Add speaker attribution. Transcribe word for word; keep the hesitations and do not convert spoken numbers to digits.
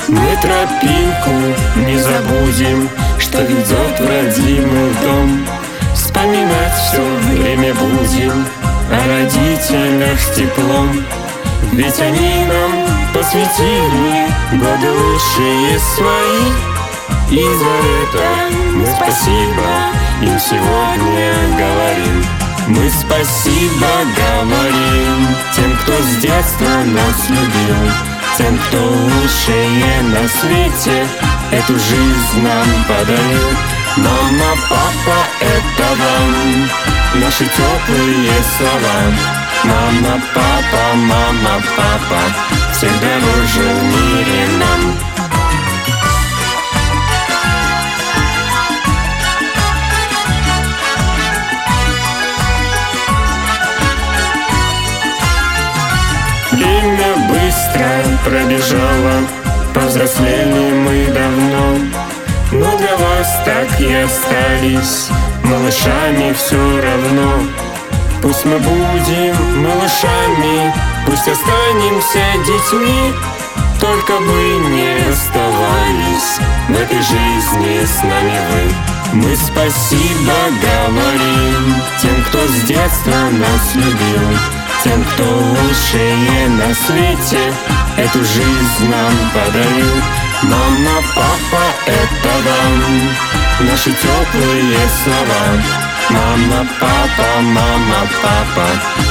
Speaker 1: Мы тропинку не забудем, что ведет в родимый дом. Вспоминать все время будем о родителях с теплом. Ведь они нам посвятили годы лучшие свои, и за это мы спасибо им сегодня говорим. Мы спасибо говорим тем, кто с детства нас любил, тем, кто лучшее на свете эту жизнь нам подарил. Мама, папа, это вам наши теплые слова. Мама, папа, мама, папа, всех дороже в мире нам. Время быстро пробежало, повзрослели мы давно, но для вас так и остались малышами все равно. Пусть мы будем малышами, пусть останемся детьми, только бы не расставались в этой жизни с нами вы. Мы спасибо говорим тем, кто с детства нас любил, тем, кто лучшее на свете эту жизнь нам подарил. Мама, папа, это вам наши теплые слова. Мама, папа, мама, папа,